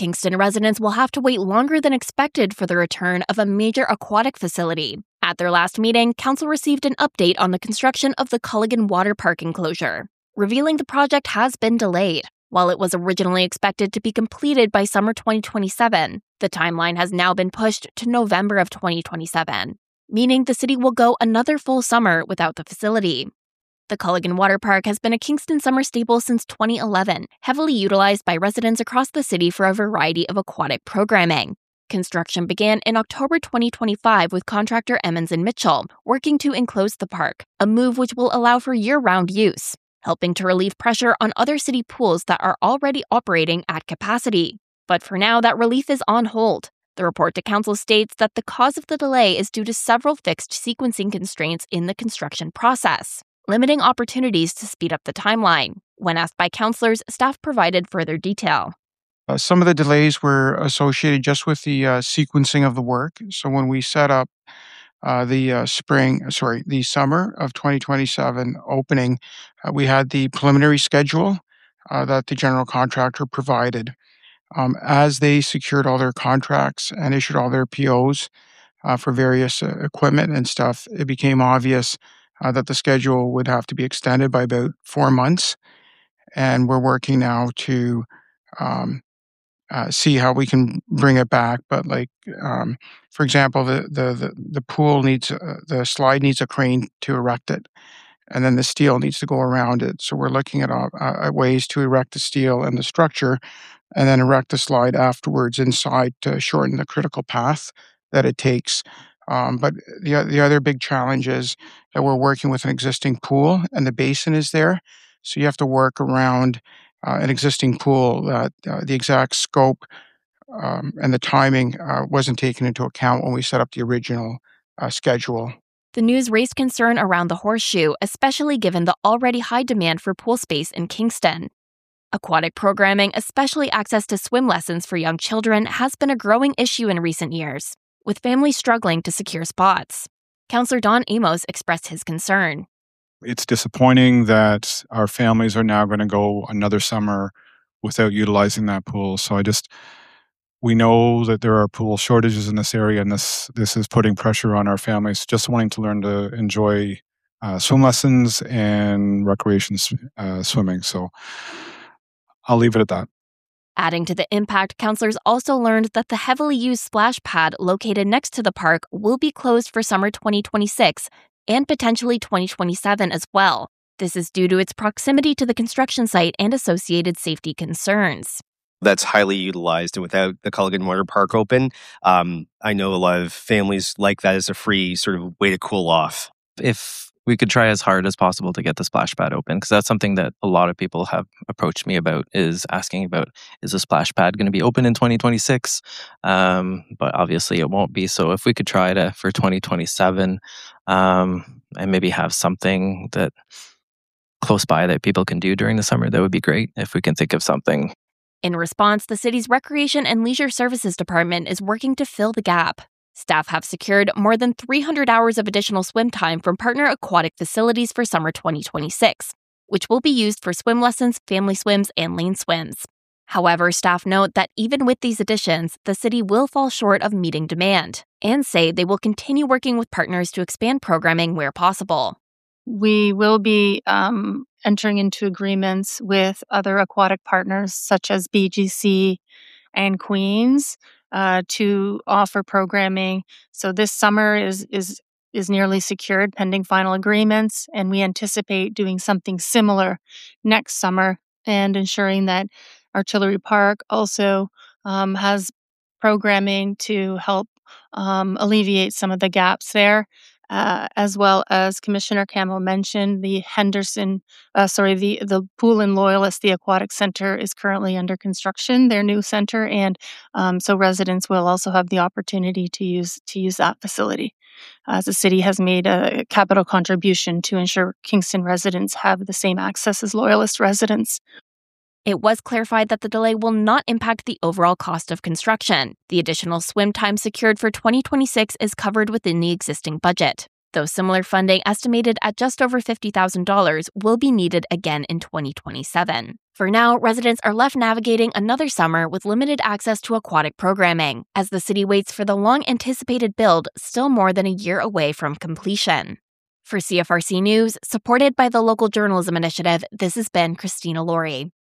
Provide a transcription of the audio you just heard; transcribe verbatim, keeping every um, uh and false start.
Kingston residents will have to wait longer than expected for the return of a major aquatic facility. At their last meeting, Council received an update on the construction of the Culligan Water Park enclosure, revealing the project has been delayed. While it was originally expected to be completed by summer twenty twenty-seven, the timeline has now been pushed to November of twenty twenty-seven, meaning the city will go another full summer without the facility. The Culligan Water Park has been a Kingston summer staple since twenty eleven, heavily utilized by residents across the city for a variety of aquatic programming. Construction began in October twenty twenty-five with contractor Emmons and Mitchell working to enclose the park, a move which will allow for year-round use, helping to relieve pressure on other city pools that are already operating at capacity. But for now, that relief is on hold. The report to Council states that the cause of the delay is due to several fixed sequencing constraints in the construction process, limiting opportunities to speed up the timeline. When asked by councillors, staff provided further detail. Uh, some of the delays were associated just with the uh, sequencing of the work. So when we set up uh, the uh, spring, sorry, the summer of twenty twenty-seven opening, uh, we had the preliminary schedule uh, that the general contractor provided. Um, as they secured all their contracts and issued all their P Os uh, for various uh, equipment and stuff, it became obvious uh, that the schedule would have to be extended by about four months. And we're working now to um, uh, see how we can bring it back. But like, um, for example, the, the, the, the pool needs, uh, the slide needs a crane to erect it. And then the steel needs to go around it. So we're looking at, uh, at ways to erect the steel and the structure and then erect the slide afterwards inside to shorten the critical path that it takes. Um, but the, the other big challenge is that we're working with an existing pool and the basin is there. So you have to work around uh, an existing pool that uh, the exact scope um, and the timing uh, wasn't taken into account when we set up the original uh, schedule. The news raised concern around the horseshoe, especially given the already high demand for pool space in Kingston. Aquatic programming, especially access to swim lessons for young children, has been a growing issue in recent years, with families struggling to secure spots. Councillor Don Amos expressed his concern. It's disappointing that our families are now going to go another summer without utilizing that pool. So I just, we know that there are pool shortages in this area, and this this is putting pressure on our families just wanting to learn to enjoy uh, swim lessons and recreation uh, swimming. So I'll leave it at that. Adding to the impact, councillors also learned that the heavily used splash pad located next to the park will be closed for summer twenty twenty-six and potentially twenty twenty-seven as well. This is due to its proximity to the construction site and associated safety concerns. That's highly utilized, and without the Culligan Water Park open, um, I know a lot of families like that as a free sort of way to cool off. If we could try as hard as possible to get the splash pad open, because that's something that a lot of people have approached me about, is asking about, is the splash pad going to be open in twenty twenty-six? Um, but obviously it won't be. So if we could try to for twenty twenty-seven um, and maybe have something that close by that people can do during the summer, that would be great if we can think of something. In response, the city's Recreation and Leisure Services Department is working to fill the gap. Staff have secured more than three hundred hours of additional swim time from partner aquatic facilities for summer twenty twenty-six, which will be used for swim lessons, family swims, and lane swims. However, staff note that even with these additions, the city will fall short of meeting demand, and say they will continue working with partners to expand programming where possible. We will be um, entering into agreements with other aquatic partners such as B G C and Queens uh, to offer programming. So this summer is is is nearly secured pending final agreements, and we anticipate doing something similar next summer and ensuring that Artillery Park also um, has programming to help um, alleviate some of the gaps there. Uh, as well as Commissioner Campbell mentioned, the Henderson, uh, sorry, the, the Pool and Loyalist, the Aquatic Center, is currently under construction, their new center, and um, so residents will also have the opportunity to use to use that facility. As the city has made a capital contribution to ensure Kingston residents have the same access as Loyalist residents. It was clarified that the delay will not impact the overall cost of construction. The additional swim time secured for twenty twenty-six is covered within the existing budget. though similar funding, estimated at just over fifty thousand dollars, will be needed again in twenty twenty-seven. For now, residents are left navigating another summer with limited access to aquatic programming, as the city waits for the long-anticipated build, still more than a year away from completion. For C F R C News, supported by the Local Journalism Initiative, this has been Christina Laurie.